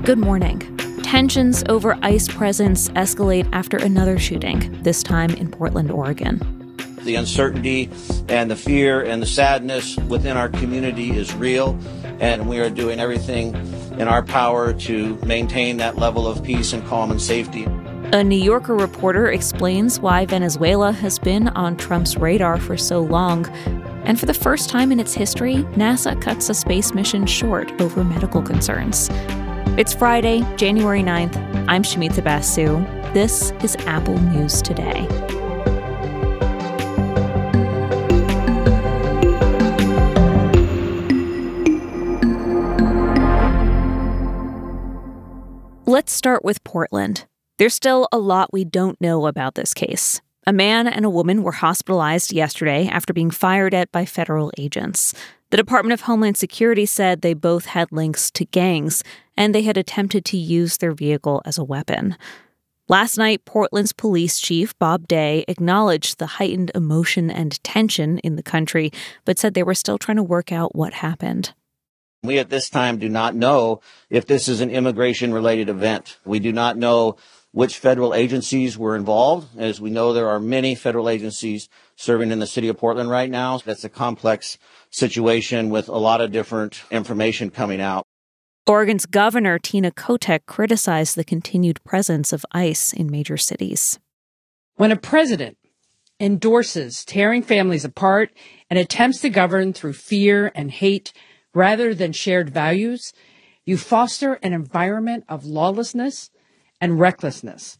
Good morning. Tensions over ICE presence escalate after another shooting, this time in Portland, Oregon. The uncertainty and the fear and the sadness within our community is real, and we are doing everything in our power to maintain that level of peace and calm and safety. A New Yorker reporter explains why Venezuela has been on Trump's radar for so long. And for the first time in its history, NASA cuts a space mission short over medical concerns. It's Friday, January 9th. I'm Shamita Basu. This is Apple News Today. Let's start with Portland. There's still a lot we don't know about this case. A man and a woman were hospitalized yesterday after being fired at by federal agents. The Department of Homeland Security said they both had links to gangs, and they had attempted to use their vehicle as a weapon. Last night, Portland's police chief, Bob Day, acknowledged the heightened emotion and tension in the country, but said they were still trying to work out what happened. We at this time do not know if this is an immigration-related event. We do not know which federal agencies were involved. As we know, there are many federal agencies serving in the city of Portland right now. That's a complex situation with a lot of different information coming out. Oregon's Governor Tina Kotek criticized the continued presence of ICE in major cities. When a president endorses tearing families apart and attempts to govern through fear and hate rather than shared values, you foster an environment of lawlessness and recklessness.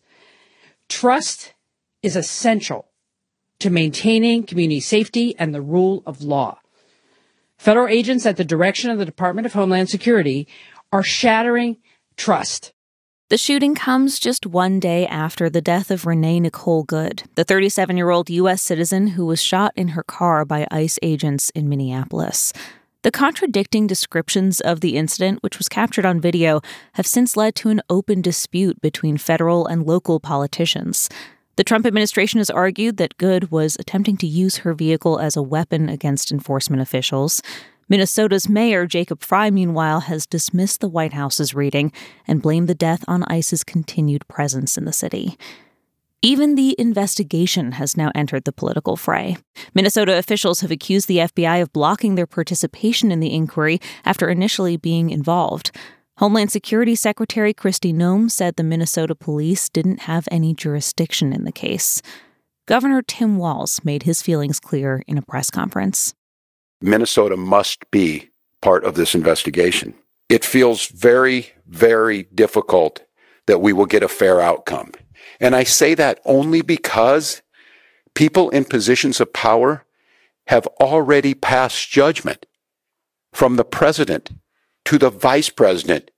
Trust is essential to maintaining community safety and the rule of law. Federal agents at the direction of the Department of Homeland Security are shattering trust. The shooting comes just one day after the death of Renee Nicole Good, the 37-year-old U.S. citizen who was shot in her car by ICE agents in Minneapolis. The contradicting descriptions of the incident, which was captured on video, have since led to an open dispute between federal and local politicians. The Trump administration has argued that Good was attempting to use her vehicle as a weapon against enforcement officials. Minnesota's Mayor Jacob Frey, meanwhile, has dismissed the White House's reading and blamed the death on ICE's continued presence in the city. Even the investigation has now entered the political fray. Minnesota officials have accused the FBI of blocking their participation in the inquiry after initially being involved. Homeland Security Secretary Kristi Noem said the Minnesota police didn't have any jurisdiction in the case. Governor Tim Walz made his feelings clear in a press conference. Minnesota must be part of this investigation. It feels very, very difficult that we will get a fair outcome. And I say that only because people in positions of power have already passed judgment, from the president to the vice president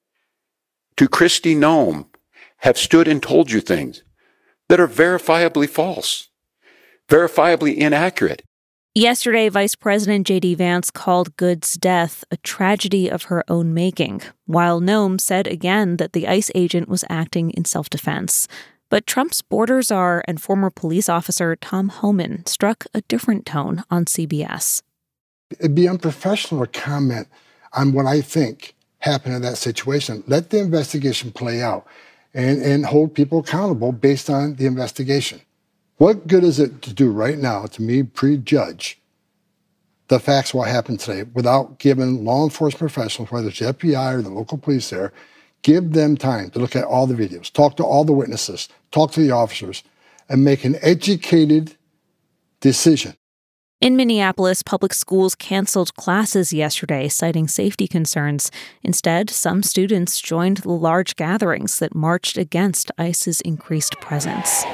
to Kristi Noem, have stood and told you things that are verifiably false, verifiably inaccurate. Yesterday, Vice President J.D. Vance called Good's death a tragedy of her own making, while Noem said again that the ICE agent was acting in self-defense. But Trump's border czar and former police officer Tom Homan struck a different tone on CBS. It'd be unprofessional to comment on what I think happened in that situation. Let the investigation play out and hold people accountable based on the investigation. What good is it to do right now to me prejudge the facts of what happened today without giving law enforcement professionals, whether it's the FBI or the local police there, give them time to look at all the videos, talk to all the witnesses, talk to the officers, and make an educated decision. In Minneapolis, public schools canceled classes yesterday, citing safety concerns. Instead, some students joined the large gatherings that marched against ICE's increased presence. Say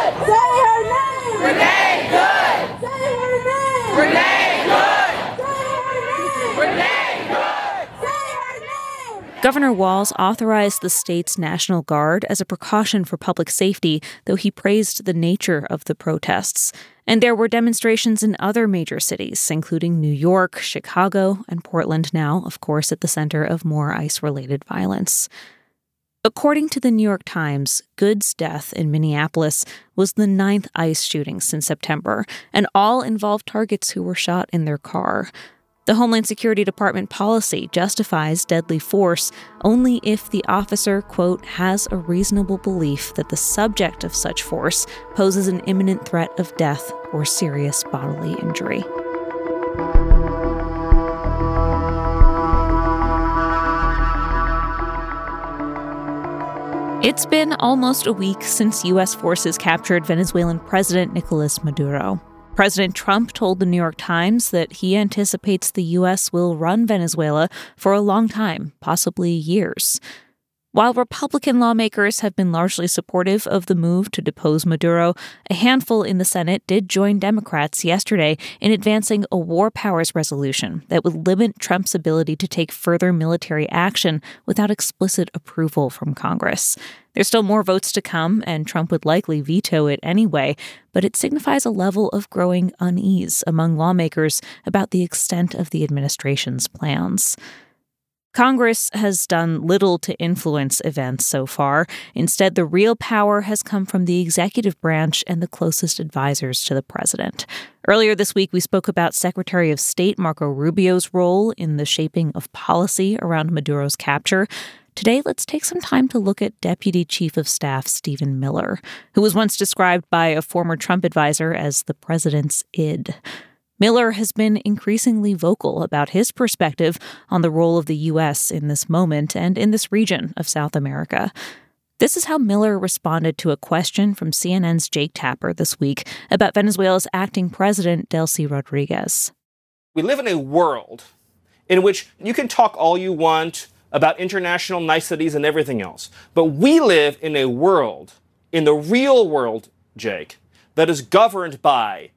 her name! Renee Good! Say her name! Renee Good! Say her name! Renee Good! Say her name! Governor Walz authorized the state's National Guard as a precaution for public safety, though he praised the nature of the protests. And there were demonstrations in other major cities, including New York, Chicago, and Portland now, of course, at the center of more ICE-related violence. According to the New York Times, Good's death in Minneapolis was the 9th ICE shooting since September, and all involved targets who were shot in their car. The Homeland Security Department policy justifies deadly force only if the officer, quote, has a reasonable belief that the subject of such force poses an imminent threat of death or serious bodily injury. It's been almost a week since U.S. forces captured Venezuelan President Nicolas Maduro. President Trump told the New York Times that he anticipates the U.S. will run Venezuela for a long time, possibly years. While Republican lawmakers have been largely supportive of the move to depose Maduro, a handful in the Senate did join Democrats yesterday in advancing a war powers resolution that would limit Trump's ability to take further military action without explicit approval from Congress. There's still more votes to come, and Trump would likely veto it anyway, but it signifies a level of growing unease among lawmakers about the extent of the administration's plans. Congress has done little to influence events so far. Instead, the real power has come from the executive branch and the closest advisors to the president. Earlier this week, we spoke about Secretary of State Marco Rubio's role in the shaping of policy around Maduro's capture. Today, let's take some time to look at Deputy Chief of Staff Stephen Miller, who was once described by a former Trump advisor as the president's id. Miller has been increasingly vocal about his perspective on the role of the U.S. in this moment and in this region of South America. This is how Miller responded to a question from CNN's Jake Tapper this week about Venezuela's acting president, Delcy Rodriguez. We live in a world in which you can talk all you want about international niceties and everything else, but we live in a world, in the real world, Jake, that is governed by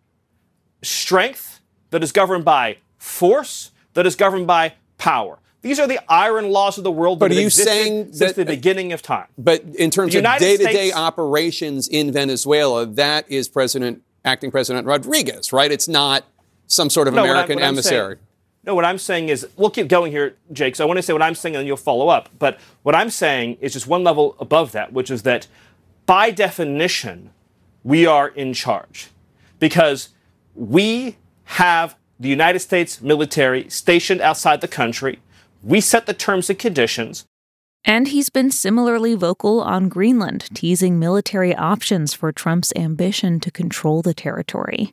strength, that is governed by force, that is governed by power. These are the iron laws of the world that have existed since the beginning of time. But in terms of day-to-day operations in Venezuela, that is acting President Rodriguez, right? It's not some sort of American emissary. What I'm saying is, we'll keep going here, Jake, so I want to say what I'm saying and then you'll follow up. But what I'm saying is just one level above that, which is that by definition, we are in charge. Because we have the United States military stationed outside the country. We set the terms and conditions. And he's been similarly vocal on Greenland, teasing military options for Trump's ambition to control the territory.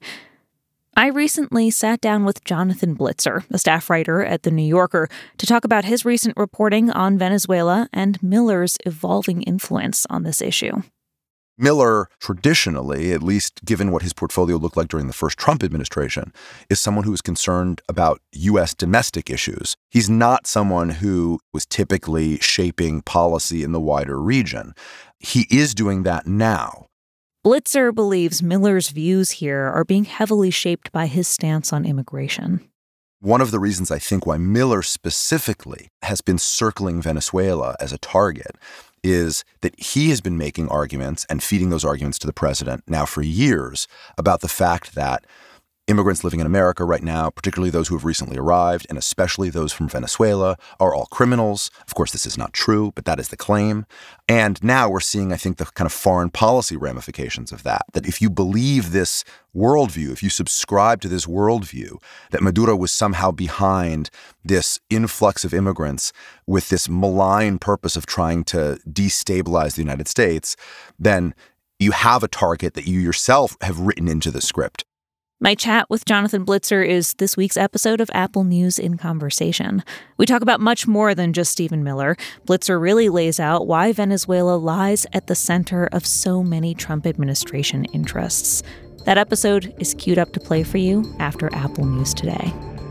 I recently sat down with Jonathan Blitzer, a staff writer at The New Yorker, to talk about his recent reporting on Venezuela and Miller's evolving influence on this issue. Miller, traditionally, at least given what his portfolio looked like during the first Trump administration, is someone who is concerned about U.S. domestic issues. He's not someone who was typically shaping policy in the wider region. He is doing that now. Blitzer believes Miller's views here are being heavily shaped by his stance on immigration. One of the reasons I think why Miller specifically has been circling Venezuela as a target is that he has been making arguments and feeding those arguments to the president now for years about the fact that immigrants living in America right now, particularly those who have recently arrived, and especially those from Venezuela, are all criminals. Of course, this is not true, but that is the claim. And now we're seeing, I think, the kind of foreign policy ramifications of that if you believe this worldview, if you subscribe to this worldview, that Maduro was somehow behind this influx of immigrants with this malign purpose of trying to destabilize the United States, then you have a target that you yourself have written into the script. My chat with Jonathan Blitzer is this week's episode of Apple News in Conversation. We talk about much more than just Stephen Miller. Blitzer really lays out why Venezuela lies at the center of so many Trump administration interests. That episode is queued up to play for you after Apple News Today.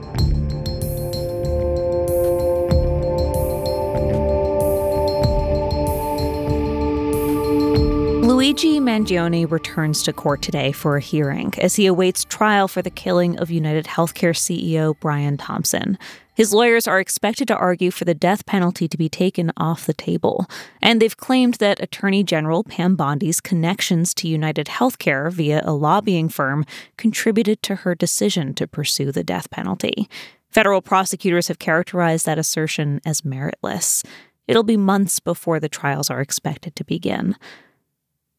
Luigi Mangione returns to court today for a hearing as he awaits trial for the killing of United Healthcare CEO Brian Thompson. His lawyers are expected to argue for the death penalty to be taken off the table, and they've claimed that Attorney General Pam Bondi's connections to United Healthcare via a lobbying firm contributed to her decision to pursue the death penalty. Federal prosecutors have characterized that assertion as meritless. It'll be months before the trials are expected to begin.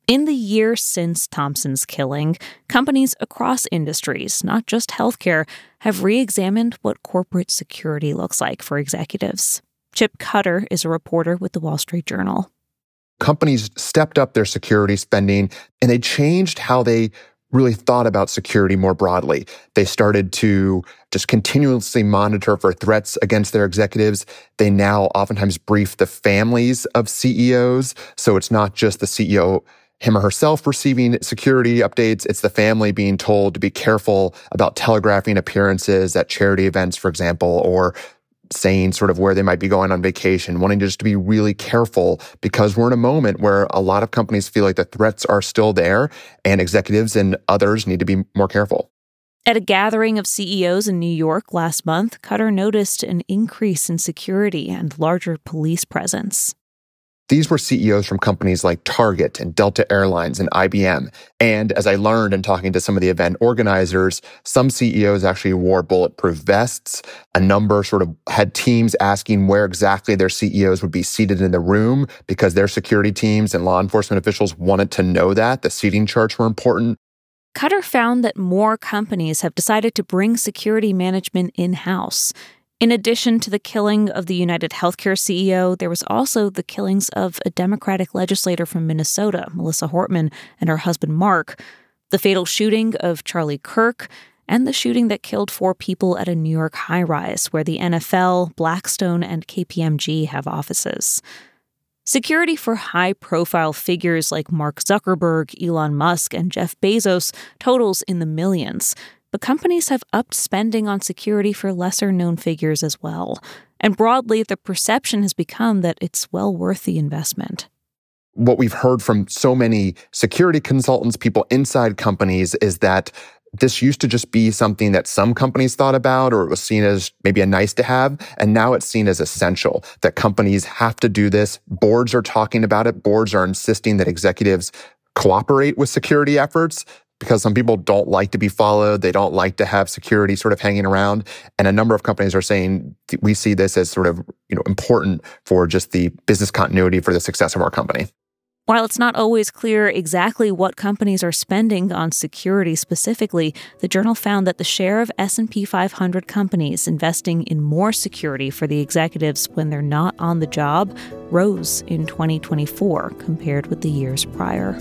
In the year since Thompson's killing, companies across industries, not just healthcare, have re-examined what corporate security looks like for executives. Chip Cutter is a reporter with the Wall Street Journal. Companies stepped up their security spending, and they changed how they really thought about security more broadly. They started to just continuously monitor for threats against their executives. They now oftentimes brief the families of CEOs, so it's not just the CEO him or herself receiving security updates. It's the family being told to be careful about telegraphing appearances at charity events, for example, or saying sort of where they might be going on vacation, wanting just to be really careful because we're in a moment where a lot of companies feel like the threats are still there and executives and others need to be more careful. At a gathering of CEOs in New York last month, Cutter noticed an increase in security and larger police presence. These were CEOs from companies like Target and Delta Airlines and IBM. And as I learned in talking to some of the event organizers, some CEOs actually wore bulletproof vests. A number sort of had teams asking where exactly their CEOs would be seated in the room because their security teams and law enforcement officials wanted to know that. The seating charts were important. Cutter found that more companies have decided to bring security management in-house. In addition to the killing of the United Healthcare CEO, there was also the killings of a Democratic legislator from Minnesota, Melissa Hortman, and her husband Mark, the fatal shooting of Charlie Kirk, and the shooting that killed 4 people at a New York high-rise where the NFL, Blackstone, and KPMG have offices. Security for high-profile figures like Mark Zuckerberg, Elon Musk, and Jeff Bezos totals in the millions. But companies have upped spending on security for lesser-known figures as well. And broadly, the perception has become that it's well worth the investment. What we've heard from so many security consultants, people inside companies, is that this used to just be something that some companies thought about, or it was seen as maybe a nice to have, and now it's seen as essential, that companies have to do this. Boards are talking about it. Boards are insisting that executives cooperate with security efforts, because some people don't like to be followed. They don't like to have security sort of hanging around. And a number of companies are saying we see this as sort of, important for just the business continuity for the success of our company. While it's not always clear exactly what companies are spending on security specifically, the Journal found that the share of S&P 500 companies investing in more security for the executives when they're not on the job rose in 2024 compared with the years prior.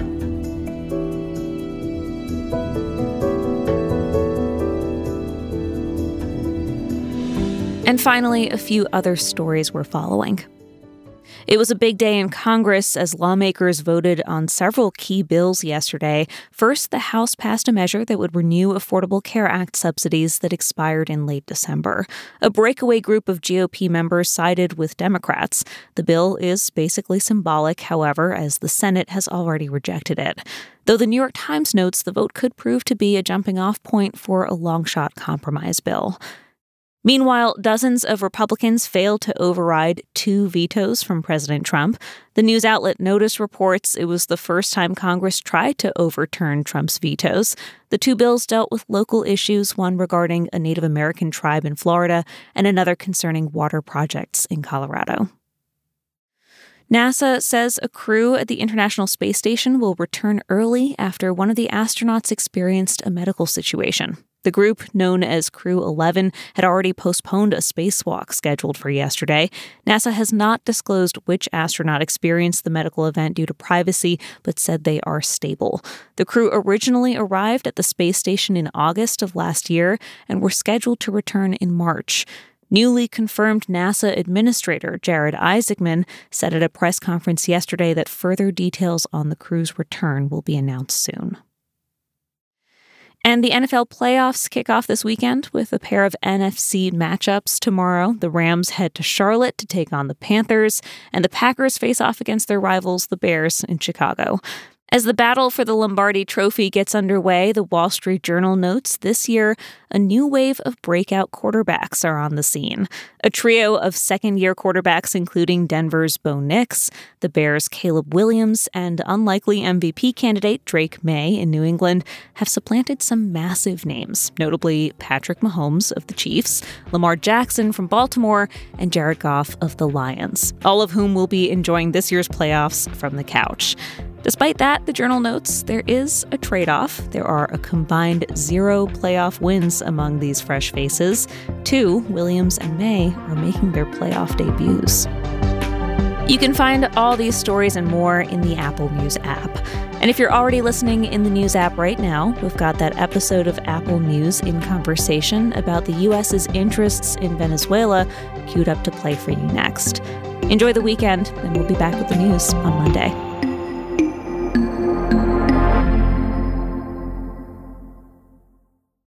And finally, a few other stories we're following. It was a big day in Congress as lawmakers voted on several key bills yesterday. First, the House passed a measure that would renew Affordable Care Act subsidies that expired in late December. A breakaway group of GOP members sided with Democrats. The bill is basically symbolic, however, as the Senate has already rejected it. Though the New York Times notes the vote could prove to be a jumping-off point for a long-shot compromise bill. Meanwhile, dozens of Republicans failed to override 2 vetoes from President Trump. The news outlet Notice reports it was the first time Congress tried to overturn Trump's vetoes. The 2 bills dealt with local issues, one regarding a Native American tribe in Florida and another concerning water projects in Colorado. NASA says a crew at the International Space Station will return early after one of the astronauts experienced a medical situation. The group, known as Crew 11, had already postponed a spacewalk scheduled for yesterday. NASA has not disclosed which astronaut experienced the medical event due to privacy, but said they are stable. The crew originally arrived at the space station in August of last year and were scheduled to return in March. Newly confirmed NASA Administrator Jared Isaacman said at a press conference yesterday that further details on the crew's return will be announced soon. And the NFL playoffs kick off this weekend with a pair of NFC matchups tomorrow. The Rams head to Charlotte to take on the Panthers, and the Packers face off against their rivals, the Bears, in Chicago. As the battle for the Lombardi Trophy gets underway, the Wall Street Journal notes this year a new wave of breakout quarterbacks are on the scene. A trio of second-year quarterbacks including Denver's Bo Nix, the Bears' Caleb Williams, and unlikely MVP candidate Drake May in New England have supplanted some massive names, notably Patrick Mahomes of the Chiefs, Lamar Jackson from Baltimore, and Jared Goff of the Lions, all of whom will be enjoying this year's playoffs from the couch. Despite that, the Journal notes there is a trade-off. There are a combined 0 playoff wins among these fresh faces. 2, Williams and May, are making their playoff debuts. You can find all these stories and more in the Apple News app. And if you're already listening in the News app right now, we've got that episode of Apple News in Conversation about the U.S.'s interests in Venezuela queued up to play for you next. Enjoy the weekend, and we'll be back with the news on Monday.